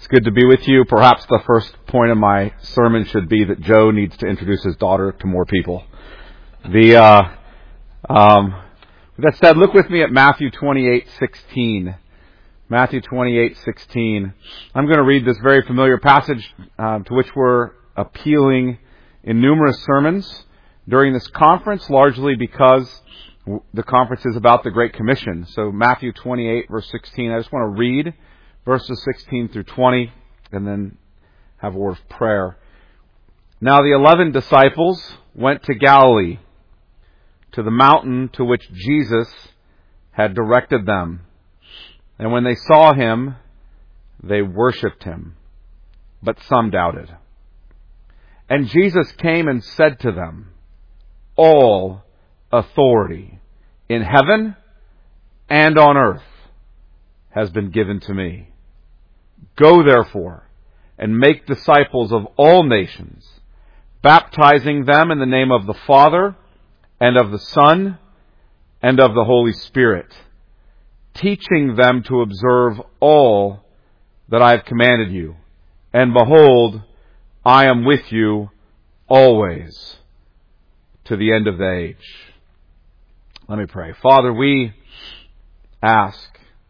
It's good to be with you. Perhaps the first point of my sermon should be that Joe needs to introduce his daughter to more people. With that said, look with me at Matthew 28:16. Matthew 28:16. I'm going to read this very familiar passage to which we're appealing in numerous sermons during this conference, largely because the conference is about the Great Commission. So Matthew 28, verse 16. I just want to read verses 16 through 20, and then have a word of prayer. Now the 11 disciples went to Galilee, to the mountain to which Jesus had directed them. And when they saw him, they worshipped him, but some doubted. And Jesus came and said to them, "All authority in heaven and on earth has been given to me. Go therefore and make disciples of all nations, baptizing them in the name of the Father and of the Son and of the Holy Spirit, teaching them to observe all that I have commanded you. And behold, I am with you always to the end of the age." Let me pray. Father, we ask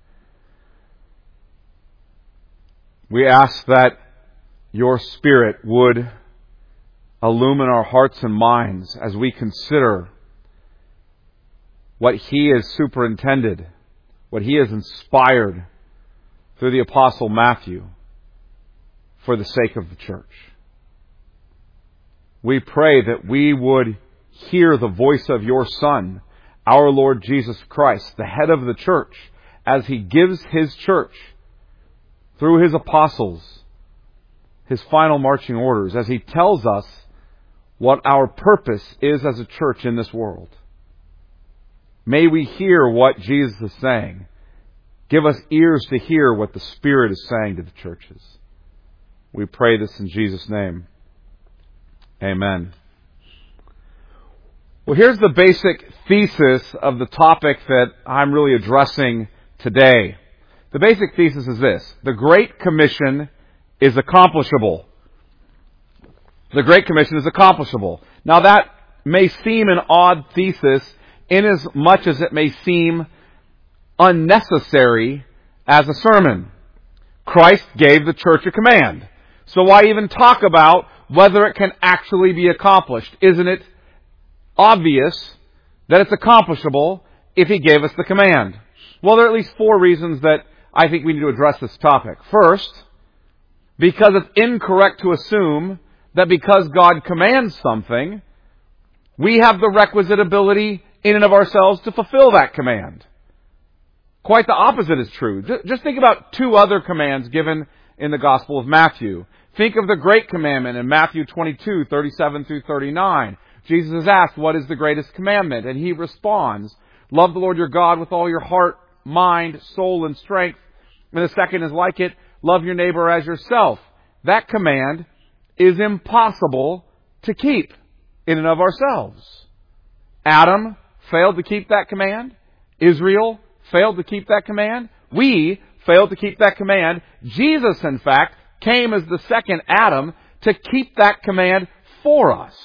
that your Spirit would illumine our hearts and minds as we consider what He has superintended, what He has inspired through the Apostle Matthew for the sake of the church. We pray that we would hear the voice of your Son, our Lord Jesus Christ, the head of the church, as He gives His church through His apostles His final marching orders, as He tells us what our purpose is as a church in this world. May we hear what Jesus is saying. Give us ears to hear what the Spirit is saying to the churches. We pray this in Jesus' name. Amen. Well, here's the basic thesis of the topic that I'm really addressing today. The basic thesis is this: the Great Commission is accomplishable. The Great Commission is accomplishable. Now that may seem an odd thesis inasmuch as it may seem unnecessary as a sermon. Christ gave the church a command. So why even talk about whether it can actually be accomplished? Isn't it obvious that it's accomplishable if He gave us the command? Well, there are at least 4 reasons that I think we need to address this topic. First, because it's incorrect to assume that because God commands something, we have the requisite ability in and of ourselves to fulfill that command. Quite the opposite is true. Just think about 2 other commands given in the Gospel of Matthew. Think of the Great Commandment in Matthew 22, 37 through 39. Jesus is asked, "What is the greatest commandment?" And He responds, "Love the Lord your God with all your heart, mind, soul, and strength. And the second is like it, love your neighbor as yourself." That command is impossible to keep in and of ourselves. Adam failed to keep that command. Israel failed to keep that command. We failed to keep that command. Jesus, in fact, came as the second Adam to keep that command for us.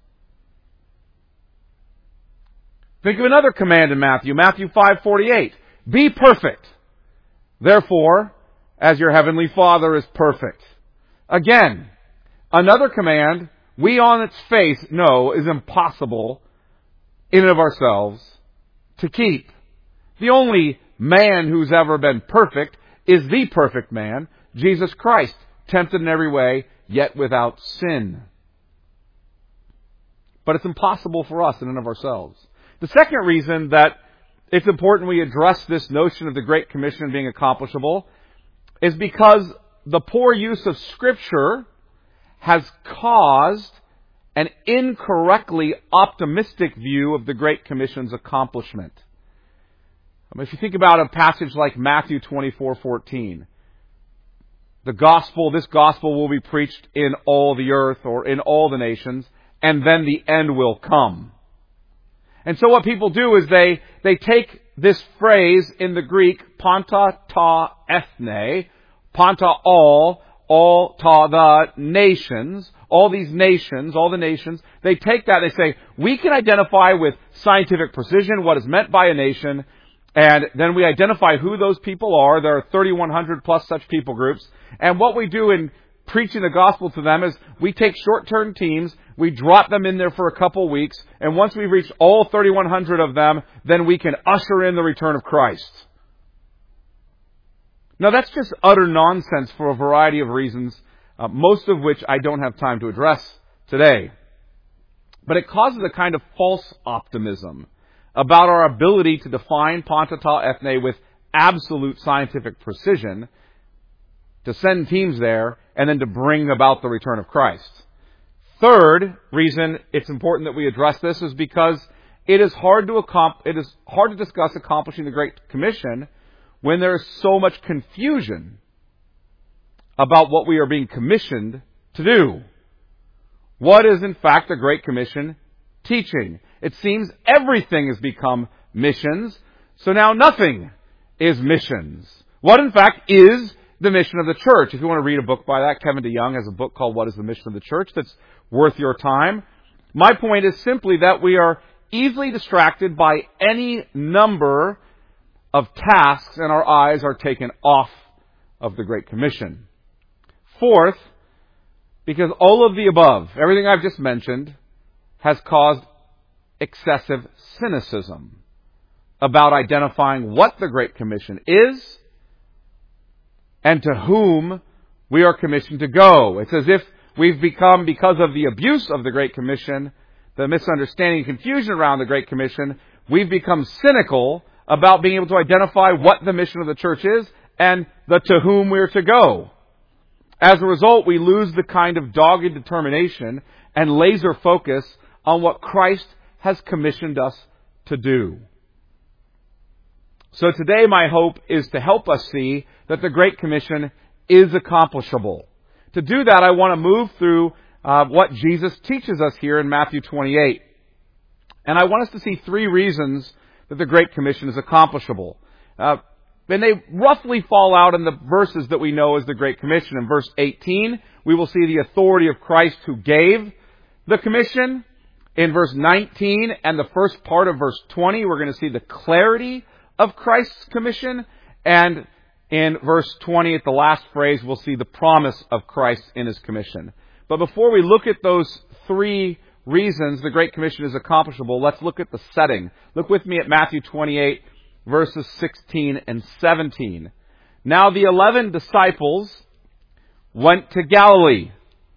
Think of another command in Matthew 5:48. "Be perfect, therefore, as your heavenly Father is perfect." Again, another command we on its face know is impossible in and of ourselves to keep. The only man who's ever been perfect is the perfect man, Jesus Christ, tempted in every way, yet without sin. But it's impossible for us in and of ourselves. The second reason that it's important we address this notion of the Great Commission being accomplishable is because the poor use of Scripture has caused an incorrectly optimistic view of the Great Commission's accomplishment. If you think about a passage like Matthew 24:14, this gospel will be preached in all the earth or in all the nations, and then the end will come. And so what people do is they take this phrase in the Greek, panta ta ethne, panta all the nations, all these nations, all the nations, they take that, they say, we can identify with scientific precision what is meant by a nation, and then we identify who those people are. There are 3,100 plus such people groups. And what we do in preaching the gospel to them is we take short-term teams, we drop them in there for a couple weeks, and once we've reached all 3,100 of them, then we can usher in the return of Christ. Now that's just utter nonsense for a variety of reasons, most of which I don't have time to address today. But it causes a kind of false optimism about our ability to define Panta ta ethne with absolute scientific precision, to send teams there, and then to bring about the return of Christ. Third reason it's important that we address this is because it is hard to discuss accomplishing the Great Commission when there is so much confusion about what we are being commissioned to do. What is, in fact, the Great Commission teaching? It seems everything has become missions, so now nothing is missions. What, in fact, is the mission of the church? If you want to read a book by that, Kevin DeYoung has a book called What is the Mission of the Church that's worth your time. My point is simply that we are easily distracted by any number of tasks, and our eyes are taken off of the Great Commission. Fourth, because all of the above, everything I've just mentioned, has caused excessive cynicism about identifying what the Great Commission is and to whom we are commissioned to go. It's as if we've become, because of the abuse of the Great Commission, the misunderstanding and confusion around the Great Commission, we've become cynical about being able to identify what the mission of the church is and the to whom we're to go. As a result, we lose the kind of dogged determination and laser focus on what Christ has commissioned us to do. So today my hope is to help us see that the Great Commission is accomplishable. To do that, I want to move through what Jesus teaches us here in Matthew 28. And I want us to see three reasons that the Great Commission is accomplishable. And they roughly fall out in the verses that we know as the Great Commission. In verse 18, we will see the authority of Christ who gave the commission. In verse 19 and the first part of verse 20, we're going to see the clarity of Christ's commission. And in verse 20, at the last phrase, we'll see the promise of Christ in His commission. But before we look at those three reasons the Great Commission is accomplishable, let's look at the setting. Look with me at Matthew 28, verses 16 and 17. Now the 11 disciples went to Galilee,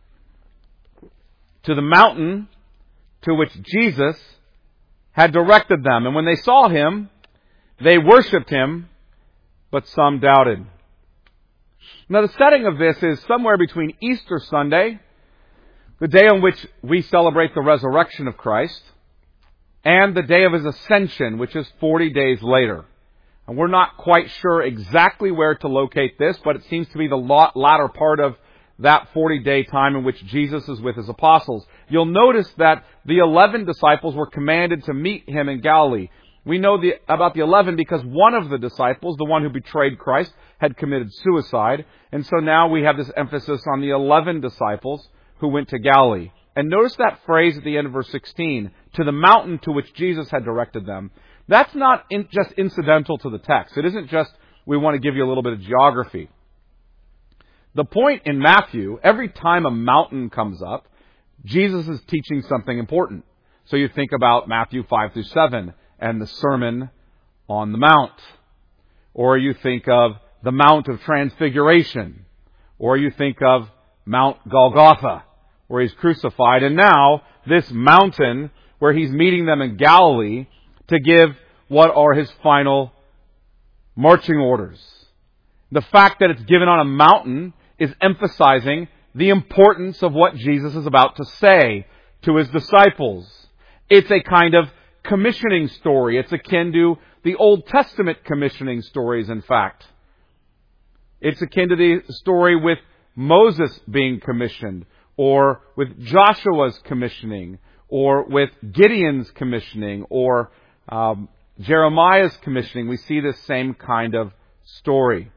to the mountain to which Jesus had directed them. And when they saw Him, they worshipped Him, but some doubted. Now the setting of this is somewhere between Easter Sunday, the day on which we celebrate the resurrection of Christ, and the day of His ascension, which is 40 days later. And we're not quite sure exactly where to locate this, but it seems to be the latter part of that 40-day time in which Jesus is with His apostles. You'll notice that the 11 disciples were commanded to meet Him in Galilee. We know about the 11 because one of the disciples, the one who betrayed Christ, had committed suicide. And so now we have this emphasis on the 11 disciples who went to Galilee. And notice that phrase at the end of verse 16, to the mountain to which Jesus had directed them. That's not just incidental to the text. It isn't just we want to give you a little bit of geography. The point in Matthew, every time a mountain comes up, Jesus is teaching something important. So you think about Matthew 5 through 7 and the Sermon on the Mount. Or you think of the Mount of Transfiguration. Or you think of Mount Golgotha, where He's crucified. And now, this mountain where He's meeting them in Galilee to give what are His final marching orders. The fact that it's given on a mountain is emphasizing the importance of what Jesus is about to say to His disciples. It's a kind of commissioning story. It's akin to the Old Testament commissioning stories, in fact. It's akin to the story with Moses being commissioned, or with Joshua's commissioning, or with Gideon's commissioning, or Jeremiah's commissioning. We see this same kind of story.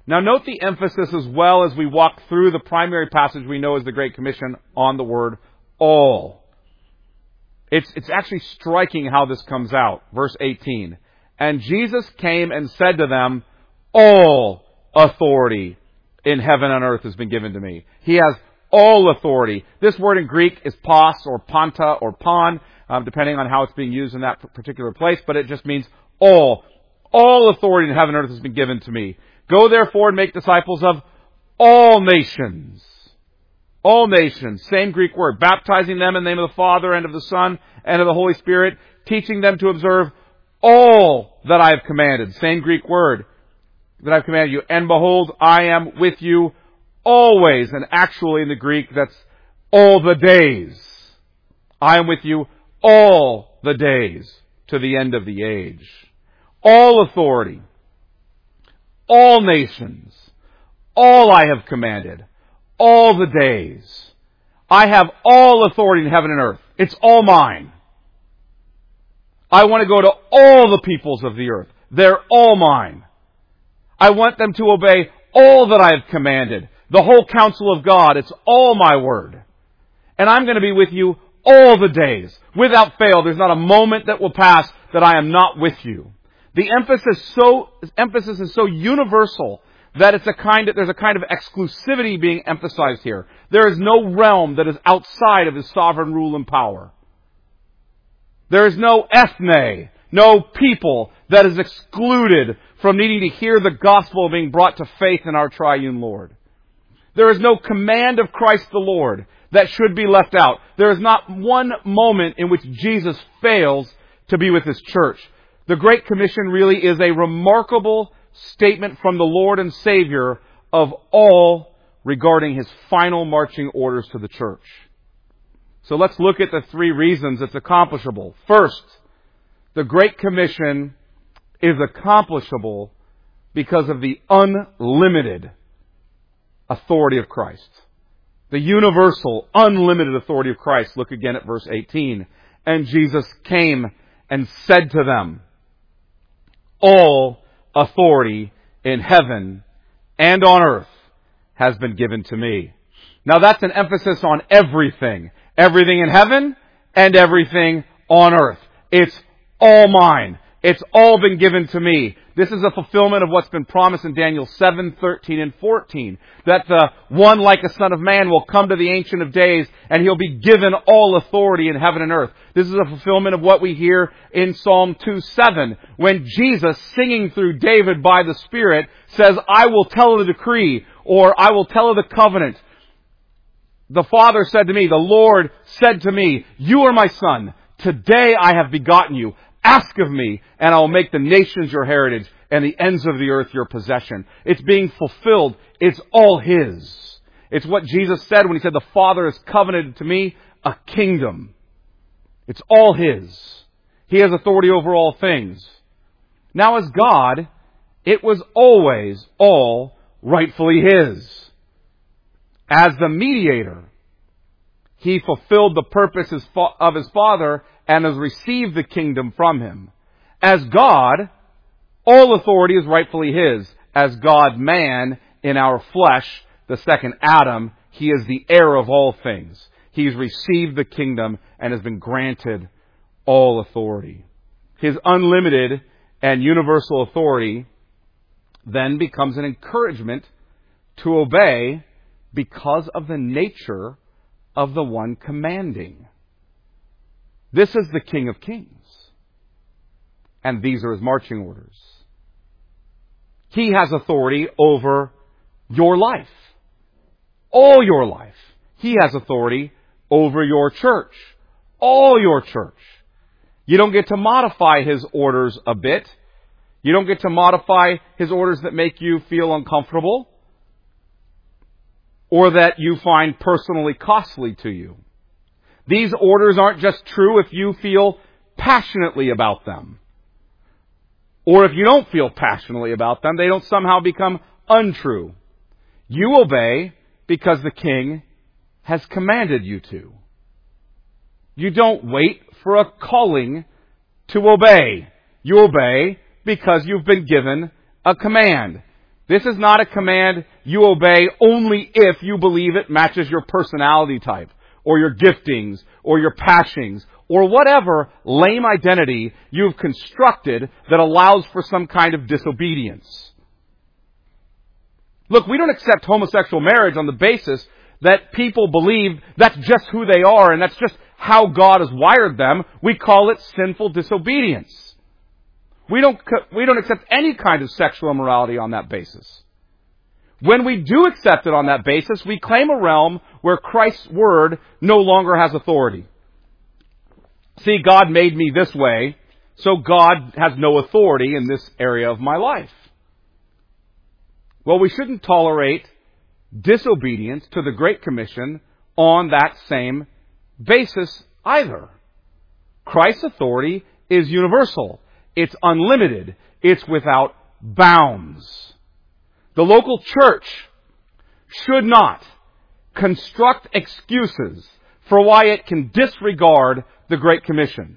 Now note the emphasis as well as we walk through the primary passage we know as the Great Commission on the word all. It's actually striking how this comes out. Verse 18. And Jesus came and said to them, all authority in heaven and earth has been given to me. He has all authority. This word in Greek is pos or panta or pon, depending on how it's being used in that particular place, but it just means all. All authority in heaven and earth has been given to me. Go therefore and make disciples of all nations. All nations. Same Greek word. Baptizing them in the name of the Father and of the Son and of the Holy Spirit. Teaching them to observe all that I have commanded. Same Greek word that I've commanded you. And behold, I am with you always. And actually in the Greek, that's all the days. I am with you all the days to the end of the age. All authority. All nations. All I have commanded. All the days. I have all authority in heaven and earth. It's all mine. I want to go to all the peoples of the earth. They're all mine. I want them to obey all that I have commanded. The whole counsel of God. It's all my word. And I'm going to be with you all the days. Without fail. There's not a moment that will pass that I am not with you. The emphasis is so universal that there's a kind of exclusivity being emphasized here. There is no realm that is outside of His sovereign rule and power. There is no ethne, no people that is excluded from needing to hear the gospel being brought to faith in our triune Lord. There is no command of Christ the Lord that should be left out. There is not one moment in which Jesus fails to be with His church. The Great Commission really is a remarkable statement from the Lord and Savior of all regarding His final marching orders to the church. So let's look at the three reasons it's accomplishable. First, the Great Commission is accomplishable because of the unlimited authority of Christ. The universal, unlimited authority of Christ. Look again at verse 18. And Jesus came and said to them, all authority in heaven and on earth has been given to me. Now that's an emphasis on everything. Everything in heaven and everything on earth. It's all mine. It's all been given to me. This is a fulfillment of what's been promised in Daniel 7, 13, and 14. That the one like a Son of Man will come to the Ancient of Days and He'll be given all authority in heaven and earth. This is a fulfillment of what we hear in Psalm 2:7 when Jesus, singing through David by the Spirit, says, I will tell the decree, or I will tell the covenant. The Father said to me, the Lord said to me, you are my Son. Today I have begotten you. Ask of me, and I will make the nations your heritage and the ends of the earth your possession. It's being fulfilled. It's all His. It's what Jesus said when He said, the Father has covenanted to me a kingdom. It's all His. He has authority over all things. Now as God, it was always all rightfully His. As the mediator, He fulfilled the purpose of His Father and has received the kingdom from Him. As God, all authority is rightfully His. As God-man in our flesh, the second Adam, He is the heir of all things. He's received the kingdom and has been granted all authority. His unlimited and universal authority then becomes an encouragement to obey because of the nature of the one commanding. This is the King of Kings. And these are His marching orders. He has authority over your life. All your life. He has authority over your church. All your church. You don't get to modify His orders a bit. You don't get to modify His orders that make you feel uncomfortable or that you find personally costly to you. These orders aren't just true if you feel passionately about them. Or if you don't feel passionately about them, they don't somehow become untrue. You obey because the King has commanded you to. You don't wait for a calling to obey. You obey because you've been given a command. This is not a command you obey only if you believe it matches your personality type, or your giftings, or your passions, or whatever lame identity you've constructed that allows for some kind of disobedience. Look, we don't accept homosexual marriage on the basis that people believe that's just who they are and that's just how God has wired them. We call it sinful disobedience. We don't accept any kind of sexual immorality on that basis. When we do accept it on that basis, we claim a realm where Christ's word no longer has authority. See, God made me this way, so God has no authority in this area of my life. Well, we shouldn't tolerate disobedience to the Great Commission on that same basis either. Christ's authority is universal. It's unlimited. It's without bounds. The local church should not construct excuses for why it can disregard the Great Commission.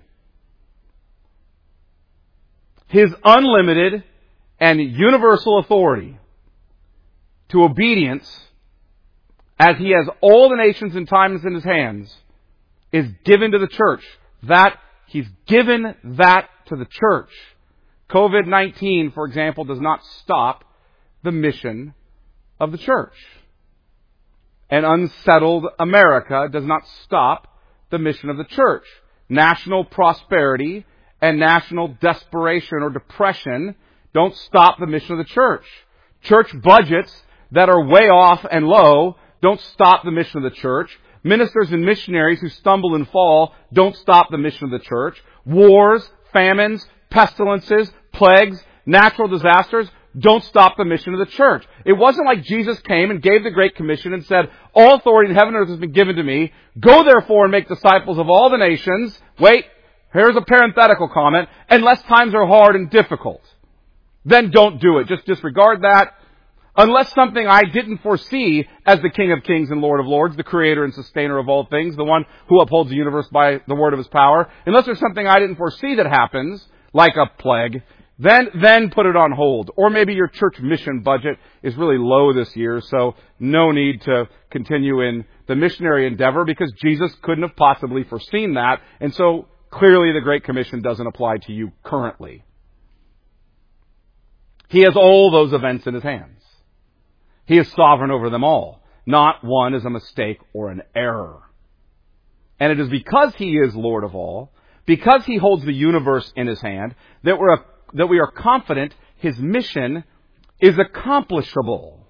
His unlimited and universal authority to obedience, as he has all the nations and times in his hands, is given to the church. He's given that to the church. COVID-19, for example, does not stop the mission of the church. An unsettled America does not stop the mission of the church. National prosperity and national desperation or depression don't stop the mission of the church. Church budgets that are way off and low don't stop the mission of the church. Ministers and missionaries who stumble and fall don't stop the mission of the church. Wars, famines, pestilences, plagues, natural disasters don't stop the mission of the church. It wasn't like Jesus came and gave the Great Commission and said, all authority in heaven and earth has been given to me. Go therefore and make disciples of all the nations. Wait, here's a parenthetical comment. Unless times are hard and difficult, then don't do it. Just disregard that. Unless something I didn't foresee as the King of Kings and Lord of Lords, the creator and sustainer of all things, the one who upholds the universe by the word of his power. Unless there's something I didn't foresee that happens, like a plague, then put it on hold. Or maybe your church mission budget is really low this year, so no need to continue in the missionary endeavor because Jesus couldn't have possibly foreseen that. And so clearly the Great Commission doesn't apply to you currently. He has all those events in his hands. He is sovereign over them all. Not one is a mistake or an error. And it is because he is Lord of all, because he holds the universe in his hand, that we are confident his mission is accomplishable.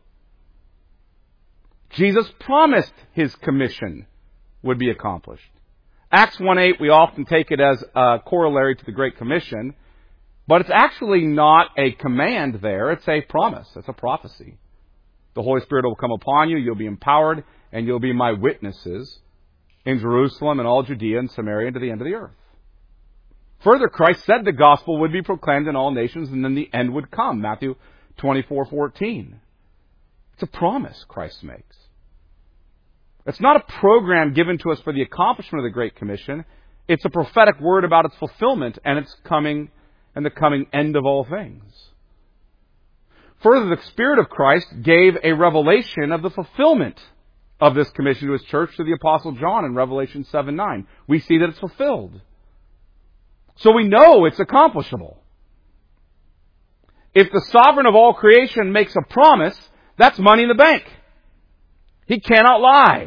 Jesus promised his commission would be accomplished. Acts 1:8, we often take it as a corollary to the Great Commission, but it's actually not a command there. It's a promise. It's a prophecy. The Holy Spirit will come upon you, you'll be empowered, and you'll be my witnesses in Jerusalem and all Judea and Samaria and to the end of the earth. Further, Christ said the gospel would be proclaimed in all nations and then the end would come. Matthew 24:14. It's a promise Christ makes. It's not a program given to us for the accomplishment of the Great Commission. It's a prophetic word about its fulfillment and its coming and the coming end of all things. Further, the Spirit of Christ gave a revelation of the fulfillment of this commission to his church to the Apostle John in Revelation 7:9. We see that it's fulfilled. So we know it's accomplishable. If the sovereign of all creation makes a promise, that's money in the bank. He cannot lie.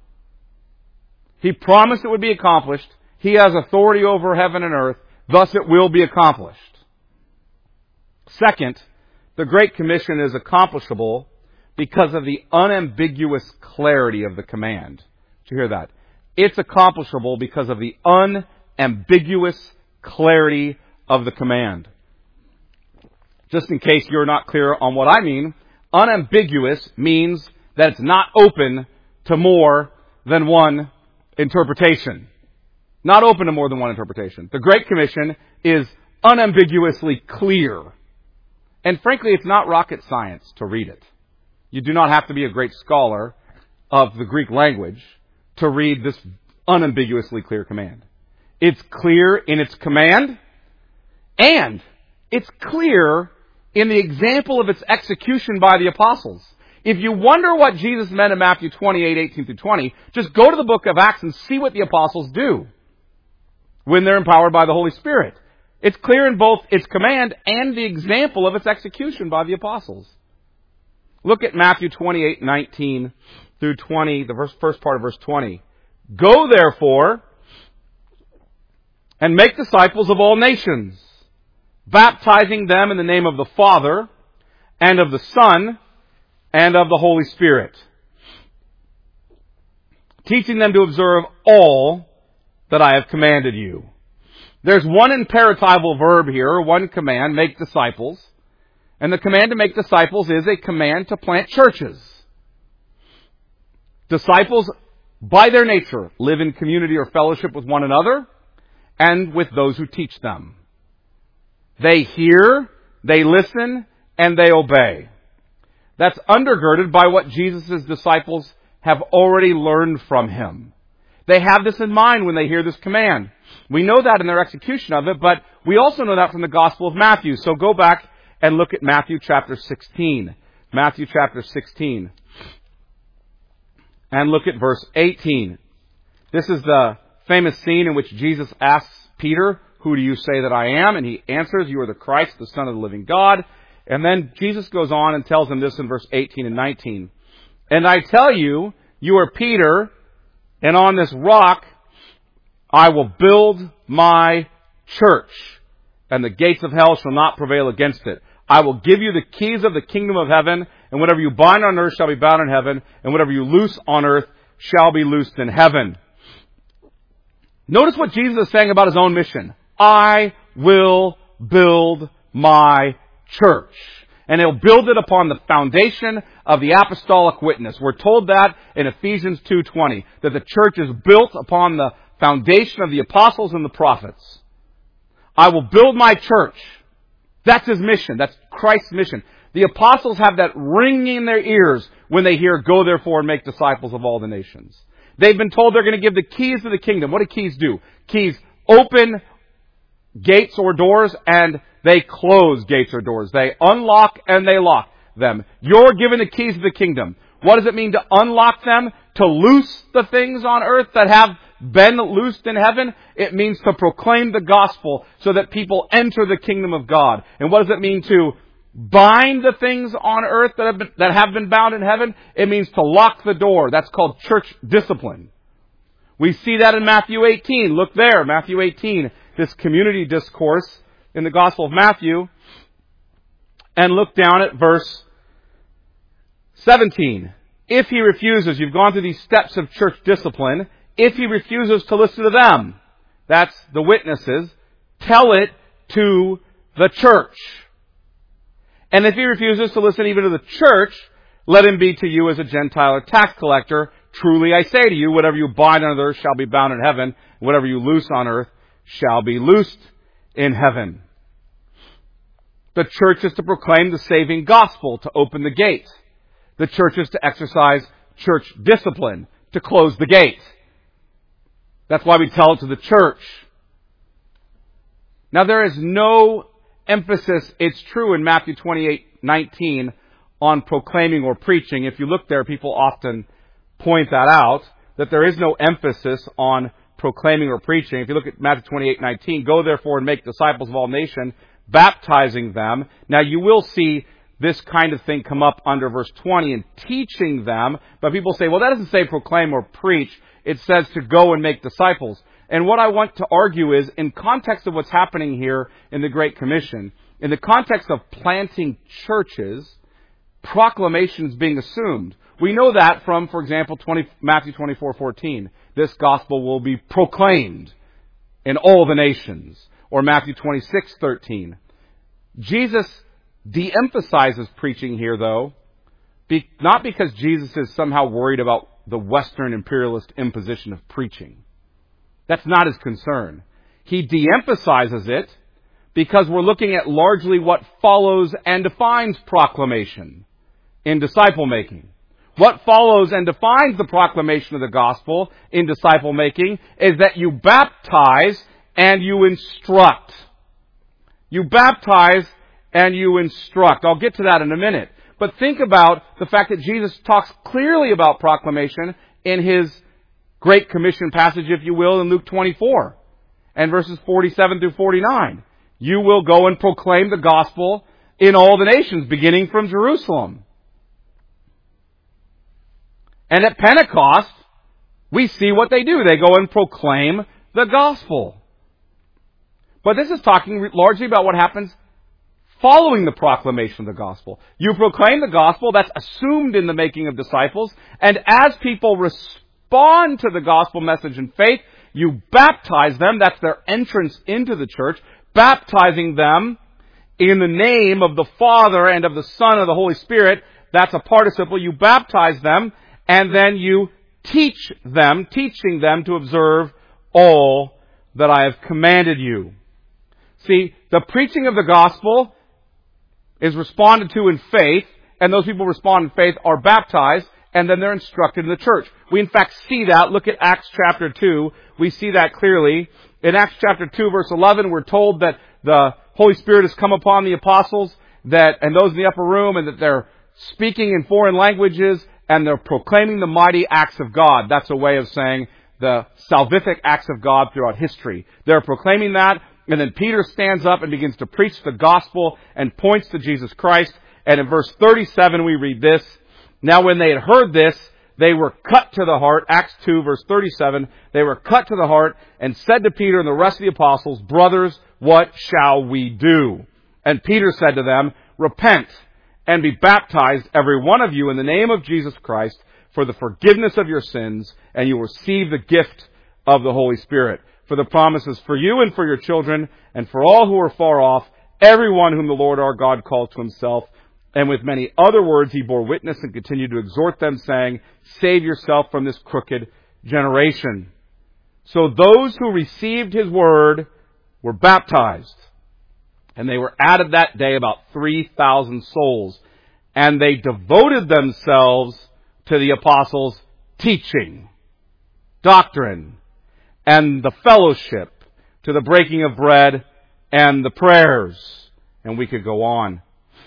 He promised it would be accomplished. He has authority over heaven and earth. Thus it will be accomplished. Second, the Great Commission is accomplishable because of the unambiguous clarity of the command. Did you hear that? It's accomplishable because of the unambiguous clarity of the command. Just in case you're not clear on what I mean, unambiguous means that it's not open to more than one interpretation. Not open to more than one interpretation. The Great Commission is unambiguously clear. And frankly, it's not rocket science to read it. You do not have to be a great scholar of the Greek language to read this unambiguously clear command. It's clear in its command, and it's clear in the example of its execution by the apostles. If you wonder what Jesus meant in Matthew 28:18-20, just go to the book of Acts and see what the apostles do when they're empowered by the Holy Spirit. It's clear in both its command and the example of its execution by the apostles. Look at Matthew 28:19-20, the first part of verse 20. Go therefore and make disciples of all nations, baptizing them in the name of the Father and of the Son and of the Holy Spirit, teaching them to observe all that I have commanded you. There's one imperatival verb here, one command, make disciples. And the command to make disciples is a command to plant churches. Disciples, by their nature, live in community or fellowship with one another and with those who teach them. They hear, they listen, and they obey. That's undergirded by what Jesus' disciples have already learned from Him. They have this in mind when they hear this command. We know that in their execution of it, but we also know that from the Gospel of Matthew. So go back and look at Matthew chapter 16. Matthew chapter 16. And look at verse 18. This is the famous scene in which Jesus asks Peter, who do you say that I am? And he answers, you are the Christ, the Son of the living God. And then Jesus goes on and tells him this in verse 18 and 19. And I tell you, you are Peter, and on this rock I will build my church, and the gates of hell shall not prevail against it. I will give you the keys of the kingdom of heaven, and whatever you bind on earth shall be bound in heaven, and whatever you loose on earth shall be loosed in heaven. Notice what Jesus is saying about His own mission. I will build my church. And He'll build it upon the foundation of the apostolic witness. We're told that in Ephesians 2:20, that the church is built upon the foundation of the apostles and the prophets. I will build my church. That's His mission. That's Christ's mission. The apostles have that ringing in their ears when they hear, go therefore and make disciples of all the nations. They've been told they're going to give the keys to the kingdom. What do keys do? Keys open gates or doors, and they close gates or doors. They unlock and they lock them. You're given the keys of the kingdom. What does it mean to unlock them? To loose the things on earth that have been loosed in heaven? It means to proclaim the gospel so that people enter the kingdom of God. And what does it mean to bind the things on earth that have been bound in heaven? It means to lock the door. That's called church discipline. We see that in Matthew 18. Look there, Matthew 18, this community discourse in the Gospel of Matthew. And look down at verse 17. If he refuses, you've gone through these steps of church discipline. If he refuses to listen to them, that's the witnesses, tell it to the church. And if he refuses to listen even to the church, let him be to you as a Gentile or tax collector. Truly I say to you, whatever you bind on earth shall be bound in heaven, and whatever you loose on earth shall be loosed in heaven. The church is to proclaim the saving gospel, to open the gate. The church is to exercise church discipline, to close the gate. That's why we tell it to the church. Now there is no emphasis, it's true in Matthew 28:19, on proclaiming or preaching. If you look there, people often point that out, that there is no emphasis on proclaiming or preaching. If you look at Matthew 28:19, go therefore and make disciples of all nations, baptizing them. Now you will see this kind of thing come up under verse 20, and teaching them. But people say, well, that doesn't say proclaim or preach. It says to go and make disciples. And what I want to argue is, in context of what's happening here in the Great Commission, in the context of planting churches, proclamations being assumed. We know that from, for example, Matthew 24:14. This gospel will be proclaimed in all the nations. Or Matthew 26:13. Jesus de-emphasizes preaching here, though, not because Jesus is somehow worried about the Western imperialist imposition of preaching. That's not his concern. He de-emphasizes it because we're looking at largely what follows and defines proclamation in disciple making. What follows and defines the proclamation of the gospel in disciple making is that you baptize and you instruct. You baptize and you instruct. I'll get to that in a minute. But think about the fact that Jesus talks clearly about proclamation in His Great Commission passage, if you will, in Luke 24 and verses 47 through 49. You will go and proclaim the gospel in all the nations, beginning from Jerusalem. And at Pentecost, we see what they do. They go and proclaim the gospel. But this is talking largely about what happens following the proclamation of the gospel. You proclaim the gospel, that's assumed in the making of disciples, and as people respond to the gospel message in faith, you baptize them, that's their entrance into the church, baptizing them in the name of the Father and of the Son and of the Holy Spirit. That's a participle. You baptize them, and then you teach them, teaching them to observe all that I have commanded you. See, the preaching of the gospel is responded to in faith, and those people respond in faith are baptized, and then they're instructed in the church. We in fact see that. Look at Acts chapter 2. We see that clearly. In Acts chapter 2 verse 11, we're told that the Holy Spirit has come upon the apostles and those in the upper room, and that they're speaking in foreign languages, and they're proclaiming the mighty acts of God. That's a way of saying the salvific acts of God throughout history. They're proclaiming that, and then Peter stands up and begins to preach the gospel and points to Jesus Christ. And in verse 37 we read this, now when they had heard this, they were cut to the heart. Acts 2 verse 37, they were cut to the heart and said to Peter and the rest of the apostles, brothers, what shall we do? And Peter said to them, repent and be baptized, every one of you, in the name of Jesus Christ, for the forgiveness of your sins, and you will receive the gift of the Holy Spirit. For the promises for you and for your children, and for all who are far off, everyone whom the Lord our God called to Himself. And with many other words He bore witness and continued to exhort them, saying, save yourself from this crooked generation. So those who received His word were baptized. And they were added that day about 3,000 souls. And they devoted themselves to the apostles' teaching, doctrine, and the fellowship, to the breaking of bread and the prayers. And we could go on.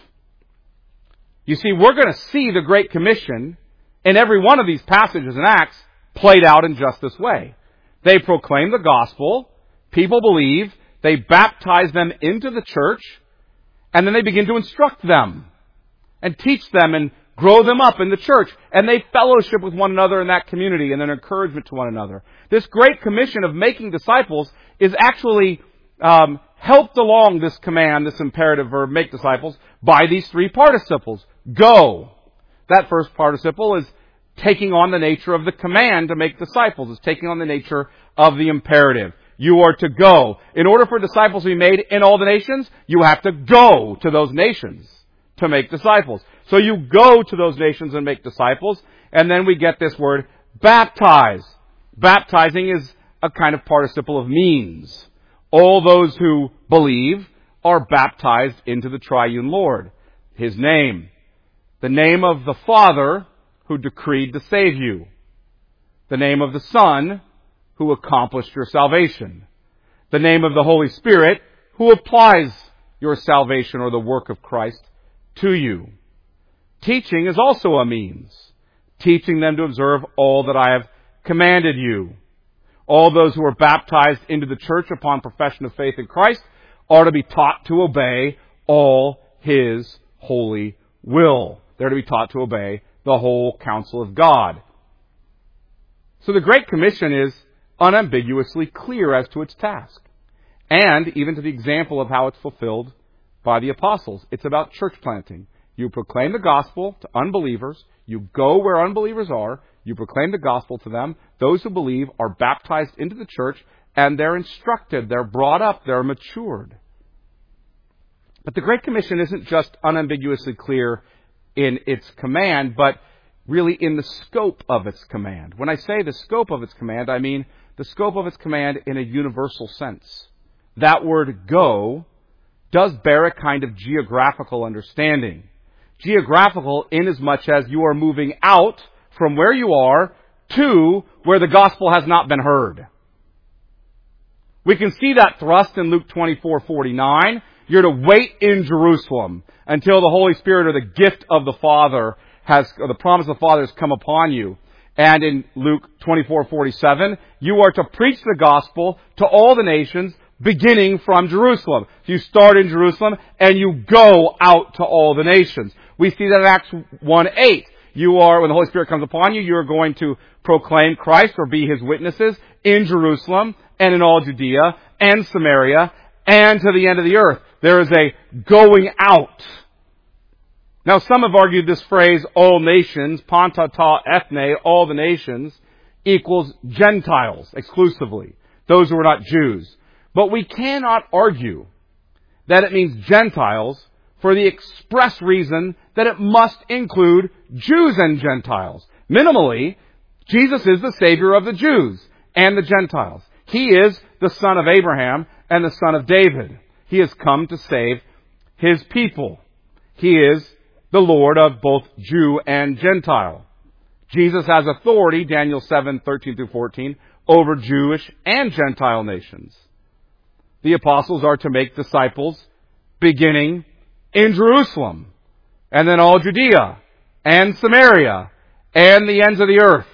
You see, we're going to see the Great Commission in every one of these passages in Acts played out in just this way. They proclaim the gospel, people believe, they baptize them into the church, and then they begin to instruct them and teach them and grow them up in the church. And they fellowship with one another in that community and an encouragement to one another. This Great Commission of making disciples is actually helped along, this command, this imperative verb, make disciples, by these three participles. Go. That first participle is taking on the nature of the command to make disciples. It's taking on the nature of the imperative. You are to go. In order for disciples to be made in all the nations, you have to go to those nations to make disciples. So you go to those nations and make disciples, and then we get this word, baptize. Baptizing is a kind of participle of means. All those who believe are baptized into the triune Lord, His name, the name of the Father who decreed to save you, the name of the Son who accomplished your salvation, the name of the Holy Spirit who applies your salvation or the work of Christ to you. Teaching is also a means, teaching them to observe all that I have commanded you. All those who are baptized into the church upon profession of faith in Christ are to be taught to obey all His holy will. They're to be taught to obey the whole counsel of God. So the Great Commission is unambiguously clear as to its task, and even to the example of how it's fulfilled by the apostles. It's about church planting. You proclaim the gospel to unbelievers. You go where unbelievers are. You proclaim the gospel to them. Those who believe are baptized into the church, and they're instructed, they're brought up, they're matured. But the Great Commission isn't just unambiguously clear in its command, but really in the scope of its command. When I say the scope of its command, I mean the scope of its command in a universal sense. That word go does bear a kind of geographical understanding. Geographical inasmuch as you are moving out from where you are to where the gospel has not been heard. We can see that thrust in Luke 24:49. You're to wait in Jerusalem until the Holy Spirit or the gift of the Father or the promise of the Father has come upon you. And in Luke 24:47, you are to preach the gospel to all the nations, beginning from Jerusalem. So you start in Jerusalem and you go out to all the nations. We see that in Acts 1:8. When the Holy Spirit comes upon you, you are going to proclaim Christ or be His witnesses in Jerusalem and in all Judea and Samaria and to the end of the earth. There is a going out. Now, some have argued this phrase, all nations, panta ta ethne, all the nations, equals Gentiles exclusively, those who are not Jews. But we cannot argue that it means Gentiles for the express reason that it must include Jews and Gentiles. Minimally, Jesus is the Savior of the Jews and the Gentiles. He is the son of Abraham and the son of David. He has come to save His people. He is the Lord of both Jew and Gentile. Jesus has authority, Daniel 7:13-14, over Jewish and Gentile nations. The apostles are to make disciples beginning in Jerusalem, and then all Judea and Samaria and the ends of the earth.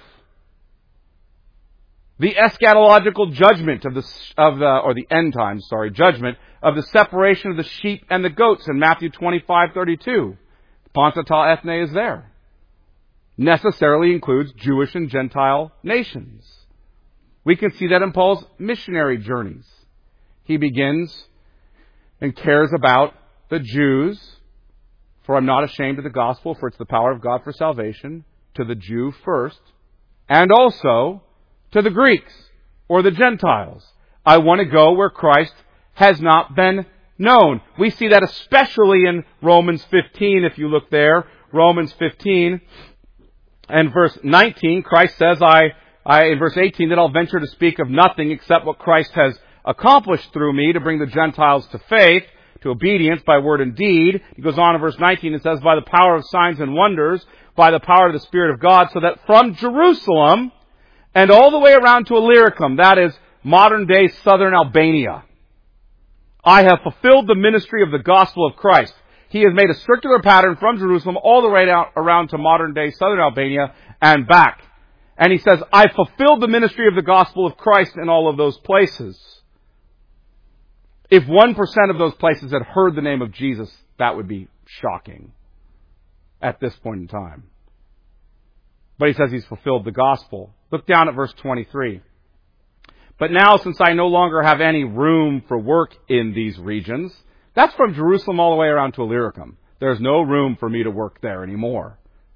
The eschatological judgment the end times, judgment of the separation of the sheep and the goats in Matthew 25:32. Panta ta ethne is there. Necessarily includes Jewish and Gentile nations. We can see that in Paul's missionary journeys. He begins and cares about the Jews, for I'm not ashamed of the gospel, for it's the power of God for salvation, to the Jew first, and also to the Greeks or the Gentiles. I want to go where Christ has not been known. We see that especially in Romans 15, if you look there. Romans 15 and verse 19, Christ says, in verse 18, that I'll venture to speak of nothing except what Christ has accomplished through me to bring the Gentiles to faith, to obedience by word and deed. He goes on in verse 19 and says, by the power of signs and wonders, by the power of the Spirit of God, so that from Jerusalem and all the way around to Illyricum, that is modern-day southern Albania, I have fulfilled the ministry of the gospel of Christ. He has made a circular pattern from Jerusalem all the way around to modern-day southern Albania and back. And he says, I fulfilled the ministry of the gospel of Christ in all of those places. If 1% of those places had heard the name of Jesus, that would be shocking at this point in time. But he says he's fulfilled the gospel. Look down at verse 23. But now, since I no longer have any room for work in these regions, that's from Jerusalem all the way around to Illyricum. There's no room for me to work there anymore.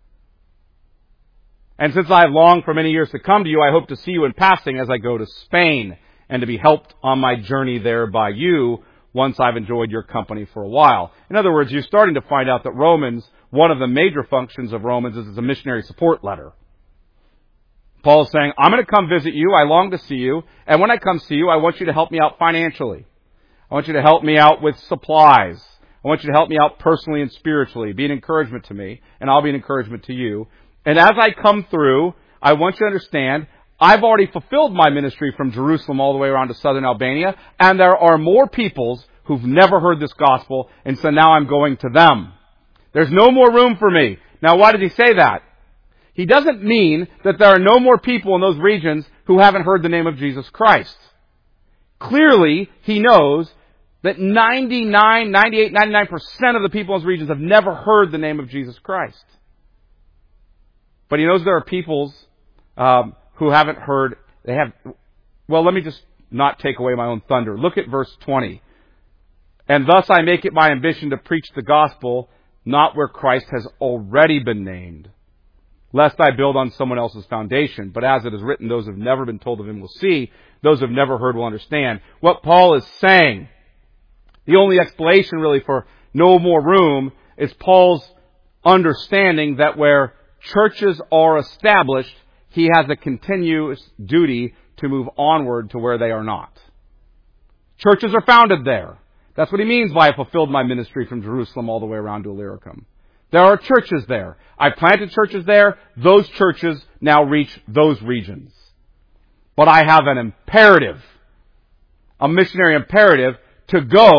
And since I have longed for many years to come to you, I hope to see you in passing as I go to Spain, and to be helped on my journey there by you once I've enjoyed your company for a while. In other words, you're starting to find out that Romans, one of the major functions of Romans is it's a missionary support letter. Paul's saying, I'm going to come visit you. I long to see you. And when I come see you, I want you to help me out financially. I want you to help me out with supplies. I want you to help me out personally and spiritually. Be an encouragement to me, and I'll be an encouragement to you. And as I come through, I want you to understand, I've already fulfilled my ministry from Jerusalem all the way around to southern Albania, and there are more peoples who've never heard this gospel, and so now I'm going to them. There's no more room for me. Now, why did he say that? He doesn't mean that there are no more people in those regions who haven't heard the name of Jesus Christ. Clearly, he knows that 99% of the people in those regions have never heard the name of Jesus Christ. But he knows there are peoples who haven't heard. Well, let me just not take away my own thunder. Look at verse 20. And thus I make it my ambition to preach the gospel, not where Christ has already been named, lest I build on someone else's foundation. But as it is written, those who have never been told of him will see. Those who have never heard will understand. What Paul is saying, the only explanation really for no more room, is Paul's understanding that where churches are established, he has a continuous duty to move onward to where they are not. Churches are founded there. That's what he means by I fulfilled my ministry from Jerusalem all the way around to Illyricum. There are churches there. I planted churches there. Those churches now reach those regions. But I have an imperative, a missionary imperative, to go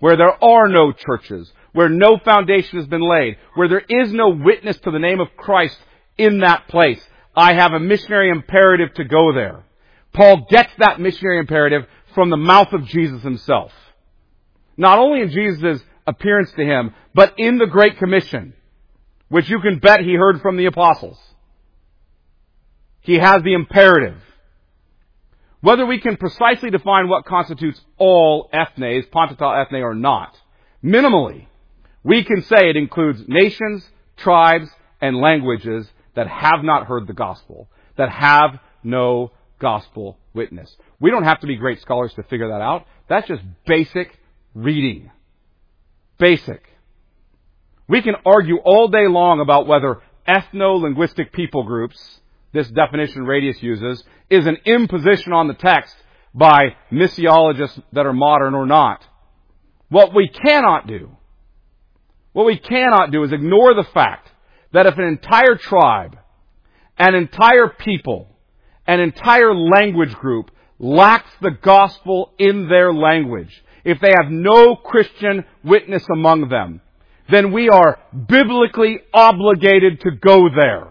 where there are no churches, where no foundation has been laid, where there is no witness to the name of Christ in that place. I have a missionary imperative to go there. Paul gets that missionary imperative from the mouth of Jesus himself. Not only in Jesus' appearance to him, but in the Great Commission, which you can bet he heard from the apostles. He has the imperative. Whether we can precisely define what constitutes all ethnes, pantata ethne, or not, minimally, we can say it includes nations, tribes, and languages that have not heard the gospel, that have no gospel witness. We don't have to be great scholars to figure that out. That's just basic reading. Basic. We can argue all day long about whether ethno-linguistic people groups, this definition Radius uses, is an imposition on the text by missiologists that are modern or not. What we cannot do is ignore the fact that if an entire tribe, an entire people, an entire language group lacks the gospel in their language, if they have no Christian witness among them, then we are biblically obligated to go there.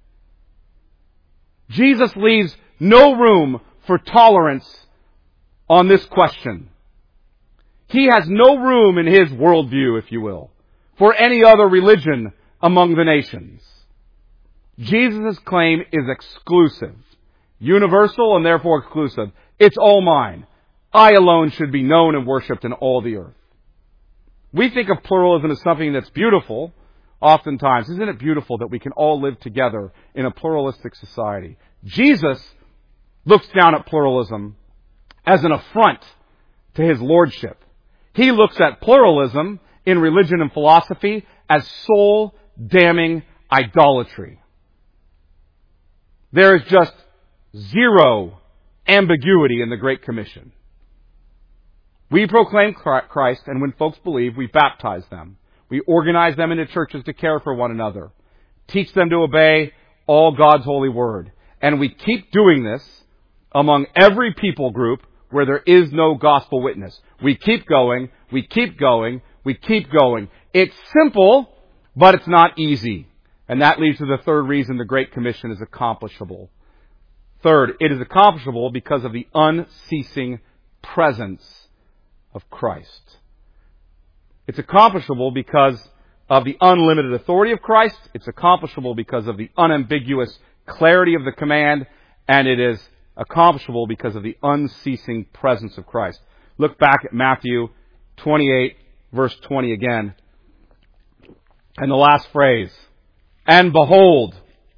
Jesus leaves no room for tolerance on this question. He has no room in his worldview, if you will, for any other religion among the nations. Jesus' claim is exclusive, universal and therefore exclusive. It's all mine. I alone should be known and worshipped in all the earth. We think of pluralism as something that's beautiful, oftentimes. Isn't it beautiful that we can all live together in a pluralistic society? Jesus looks down at pluralism as an affront to his lordship. He looks at pluralism in religion and philosophy as soul-damning idolatry. There is just zero ambiguity in the Great Commission. We proclaim Christ, and when folks believe, we baptize them. We organize them into churches to care for one another, teach them to obey all God's holy word. And we keep doing this among every people group where there is no gospel witness. We keep going, we keep going, we keep going. It's simple, but it's not easy. And that leads to the third reason the Great Commission is accomplishable. Third, it is accomplishable because of the unceasing presence of Christ. It's accomplishable because of the unlimited authority of Christ. It's accomplishable because of the unambiguous clarity of the command. And it is accomplishable because of the unceasing presence of Christ. Look back at Matthew 28, verse 20 again. And the last phrase. And behold,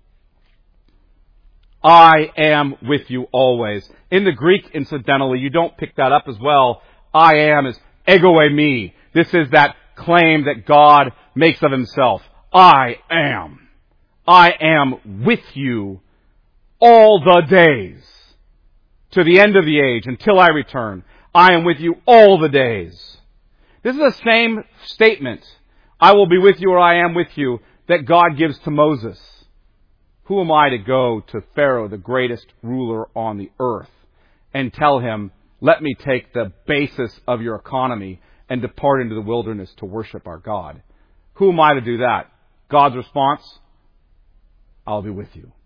I am with you always. In the Greek, incidentally, you don't pick that up as well. I am is ego eimi. This is that claim that God makes of himself. I am. I am with you all the days to the end of the age until I return. I am with you all the days. This is the same statement, I will be with you or I am with you, that God gives to Moses. Who am I to go to Pharaoh, the greatest ruler on the earth, and tell him, let me take the basis of your economy and depart into the wilderness to worship our God? Who am I to do that? God's response, I'll be with you.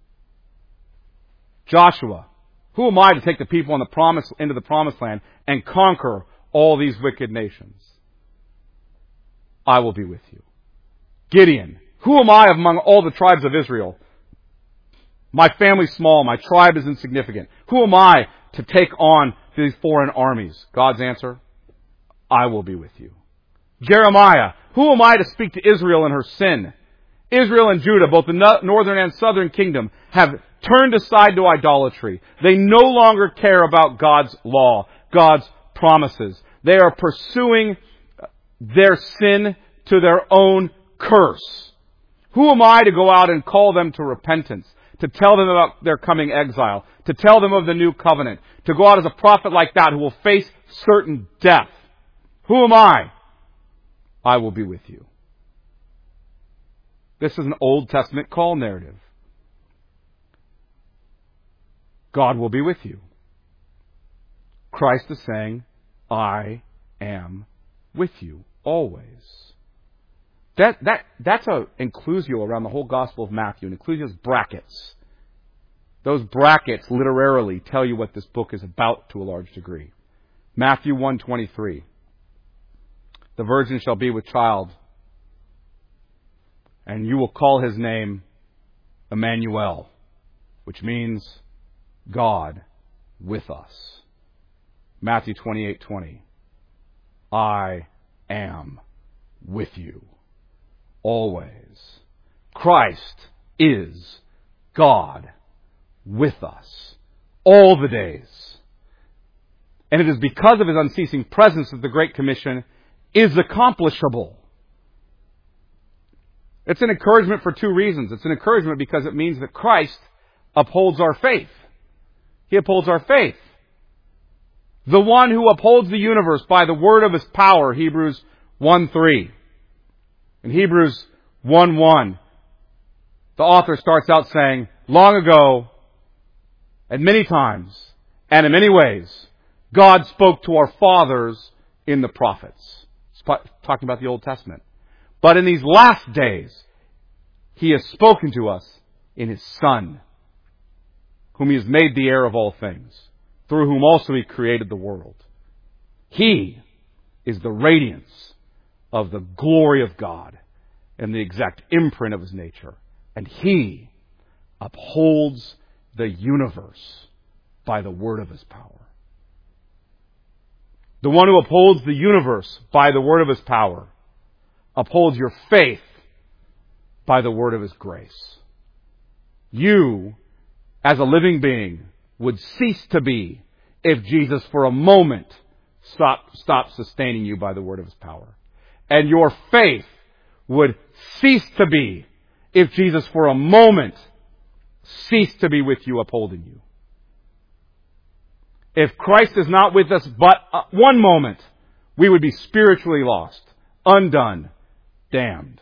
Joshua, who am I to take the people into the promised land and conquer all these wicked nations? I will be with you. Gideon, who am I among all the tribes of Israel? My family's small, my tribe is insignificant. Who am I to take on these foreign armies? God's answer, I will be with you. Jeremiah, who am I to speak to Israel in her sin? Israel and Judah, both the northern and southern kingdom, have turned aside to idolatry. They no longer care about God's law, God's promises. They are pursuing their sin to their own curse. Who am I to go out and call them to repentance, to tell them about their coming exile, to tell them of the new covenant, to go out as a prophet like that who will face certain death? Who am I? I will be with you. This is an Old Testament call narrative. God will be with you. Christ is saying, I am with you always. That's a inclusio around the whole Gospel of Matthew. And inclusio is brackets. Those brackets literally tell you what this book is about to a large degree. Matthew 1:23. The virgin shall be with child, and you will call his name Emmanuel, which means God with us. Matthew 28:20. I am with you always. Christ is God with us all the days. And it is because of his unceasing presence that the Great Commission is accomplishable. It's an encouragement for two reasons. It's an encouragement because it means that Christ upholds our faith. He upholds our faith. The one who upholds the universe by the word of his power, Hebrews 1:3. In Hebrews 1:1, the author starts out saying, long ago, and many times, and in many ways, God spoke to our fathers in the prophets. It's talking about the Old Testament. But in these last days, he has spoken to us in his Son, whom he has made the heir of all things, through whom also he created the world. He is the radiance of the glory of God and the exact imprint of his nature. And he upholds the universe by the word of his power. The one who upholds the universe by the word of his power upholds your faith by the word of his grace. You, as a living being, would cease to be if Jesus for a moment stopped sustaining you by the word of his power. And your faith would cease to be if Jesus for a moment ceased to be with you, upholding you. If Christ is not with us but one moment, we would be spiritually lost, undone, damned.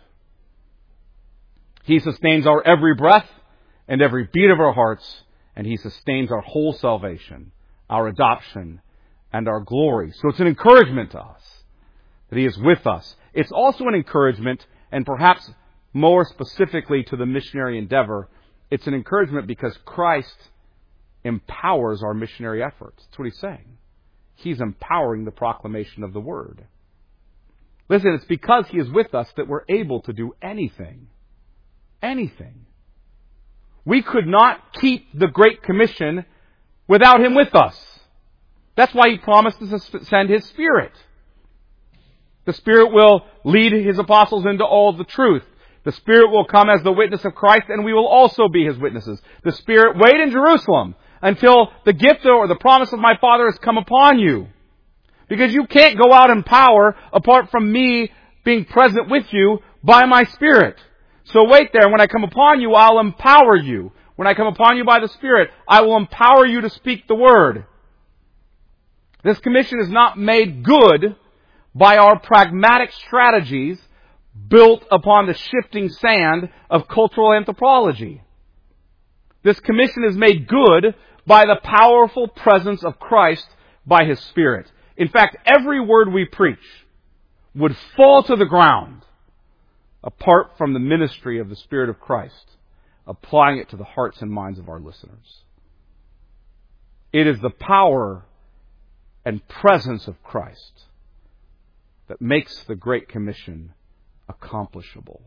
He sustains our every breath and every beat of our hearts, and he sustains our whole salvation, our adoption, and our glory. So it's an encouragement to us that he is with us. It's also an encouragement, and perhaps more specifically to the missionary endeavor, it's an encouragement because Christ empowers our missionary efforts. That's what he's saying. He's empowering the proclamation of the word. Listen, it's because he is with us that we're able to do anything. Anything. We could not keep the Great Commission without him with us. That's why he promised to send his Spirit. The Spirit will lead his apostles into all the truth. The Spirit will come as the witness of Christ, and we will also be his witnesses. The Spirit, wait in Jerusalem until the gift or the promise of my Father has come upon you. Because you can't go out in power apart from me being present with you by my Spirit. So wait there. When I come upon you, I'll empower you. When I come upon you by the Spirit, I will empower you to speak the word. This commission is not made good by our pragmatic strategies built upon the shifting sand of cultural anthropology. This commission is made good by the powerful presence of Christ by his Spirit. In fact, every word we preach would fall to the ground apart from the ministry of the Spirit of Christ, applying it to the hearts and minds of our listeners. It is the power and presence of Christ that makes the Great Commission accomplishable.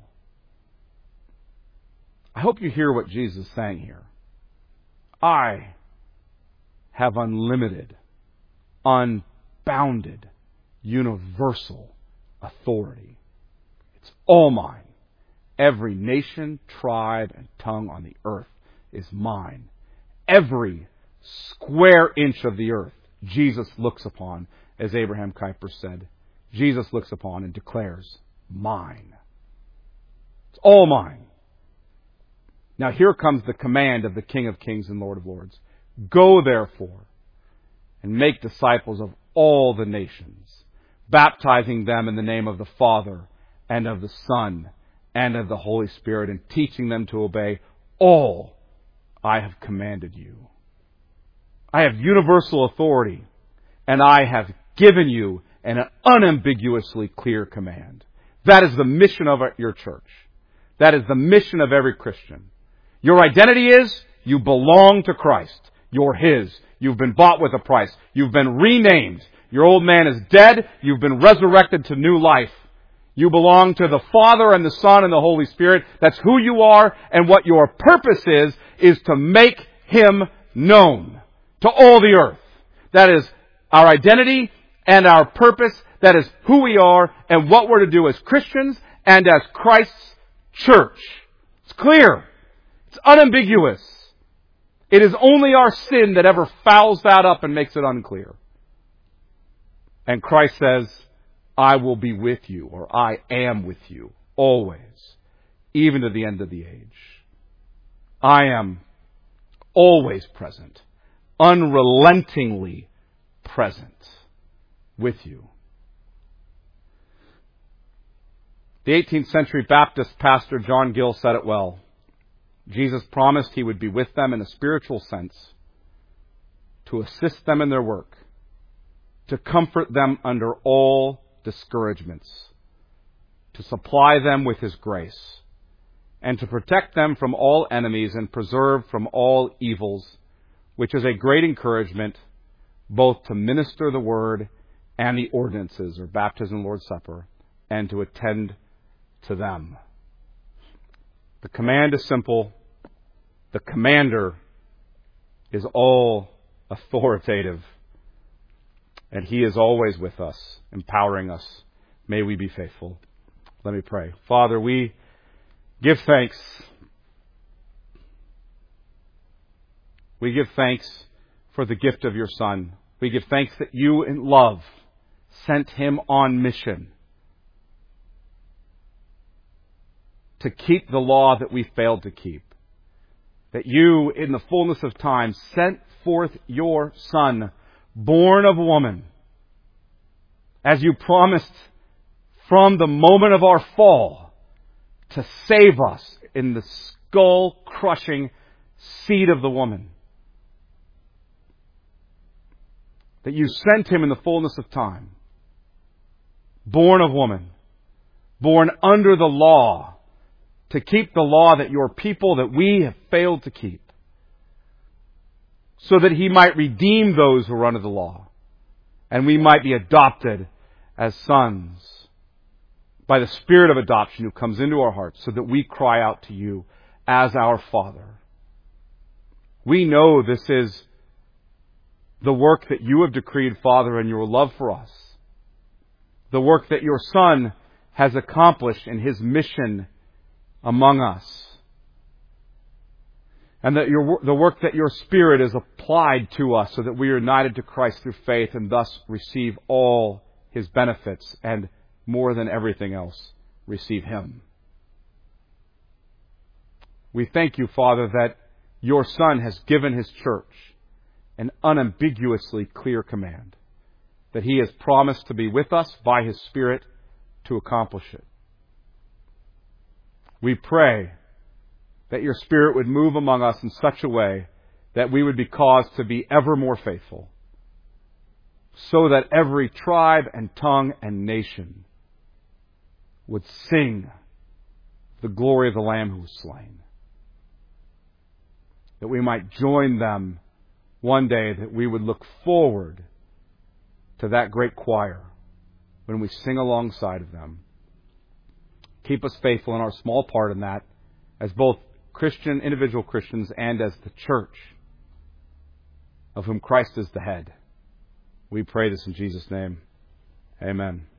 I hope you hear what Jesus is saying here. I have unlimited, unbounded, universal authority. It's all mine. Every nation, tribe, and tongue on the earth is mine. Every square inch of the earth Jesus looks upon, as Abraham Kuyper said. Jesus looks upon and declares, mine. It's all mine. Now here comes the command of the King of Kings and Lord of Lords. Go therefore and make disciples of all the nations, baptizing them in the name of the Father and of the Son and of the Holy Spirit, and teaching them to obey all I have commanded you. I have universal authority, and I have given you and an unambiguously clear command. That is the mission of your church. That is the mission of every Christian. Your identity is you belong to Christ. You're His. You've been bought with a price. You've been renamed. Your old man is dead. You've been resurrected to new life. You belong to the Father and the Son and the Holy Spirit. That's who you are, and what your purpose is to make Him known to all the earth. That is our identity and our purpose. That is who we are and what we're to do as Christians and as Christ's church. It's clear. It's unambiguous. It is only our sin that ever fouls that up and makes it unclear. And Christ says, I will be with you, or I am with you, always, even to the end of the age. I am always present, unrelentingly present with you. The 18th century Baptist pastor John Gill said it well. Jesus promised He would be with them in a spiritual sense, to assist them in their work, to comfort them under all discouragements, to supply them with His grace, and to protect them from all enemies and preserve from all evils, which is a great encouragement both to minister the Word and the ordinances, or baptism, Lord's Supper, and to attend to them. The command is simple. The commander is all authoritative. And He is always with us, empowering us. May we be faithful. Let me pray. Father, we give thanks. We give thanks for the gift of your Son. We give thanks that you, in love, sent Him on mission to keep the law that we failed to keep. That you, in the fullness of time, sent forth your Son, born of woman, as you promised from the moment of our fall, to save us in the skull-crushing seed of the woman. That you sent Him in the fullness of time, born of woman, born under the law, to keep the law that your people, that we have failed to keep, so that He might redeem those who are under the law, and we might be adopted as sons by the Spirit of adoption who comes into our hearts, so that we cry out to you as our Father. We know this is the work that you have decreed, Father, in your love for us. The work that your Son has accomplished in His mission among us. And that the work that your Spirit is applied to us so that we are united to Christ through faith and thus receive all His benefits and, more than everything else, receive Him. We thank you, Father, that your Son has given His church an unambiguously clear command, that He has promised to be with us by His Spirit to accomplish it. We pray that your Spirit would move among us in such a way that we would be caused to be ever more faithful, so that every tribe and tongue and nation would sing the glory of the Lamb who was slain. That we might join them one day, that we would look forward to that great choir when we sing alongside of them. Keep us faithful in our small part in that, as both Christian, individual Christians, and as the church, of whom Christ is the head. We pray this in Jesus' name. Amen.